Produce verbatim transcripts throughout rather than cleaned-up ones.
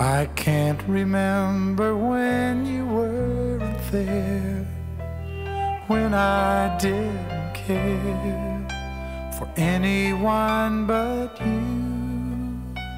I can't remember when you weren't there, when I didn't care for anyone but you.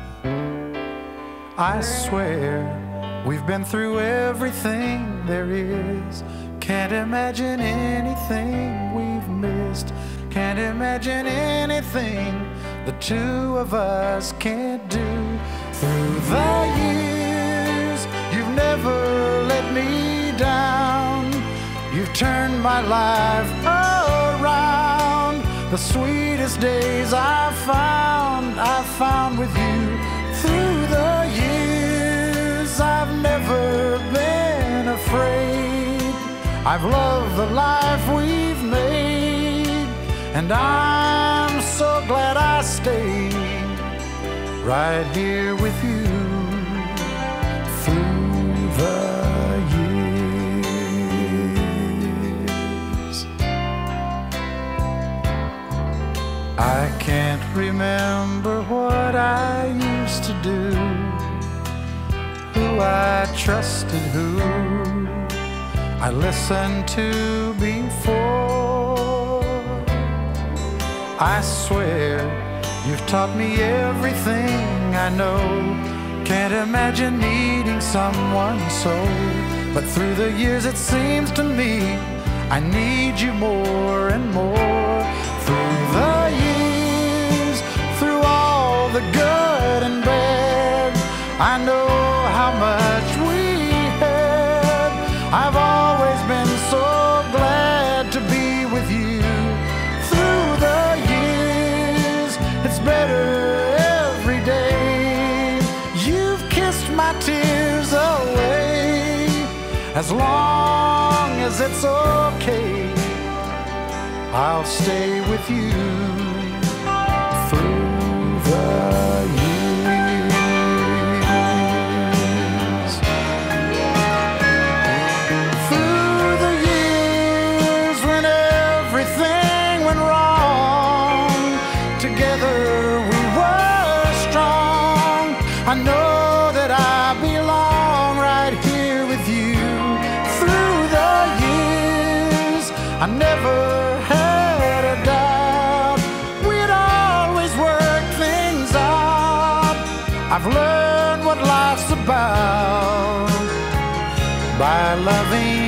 I swear we've been through everything there is. Can't imagine anything we've missed. Can't imagine anything the two of us can't do. Through the years, you've never let me down. You've turned my life around. The sweetest days I've found, I've found with you. Through the years, I've never been afraid. I've loved the life we've made, and I'm so glad I stayed right here with you through the years. I can't remember what I used to do, who I trusted, who I listened to before. I swear you've taught me everything I know. Can't imagine needing someone so, but through the years it seems to me I need you more and more. Through the years, through all the good and bad, I know how much we had. I've always been so glad to be with you. Through the years, it's better every day. You've kissed my tears away. As long as it's okay, I'll stay with you through the years. Through the years when everything went wrong, together we were strong. I know that I belong right here with you. Through the years, I never had a doubt we'd always work things out. I've learned what life's about by loving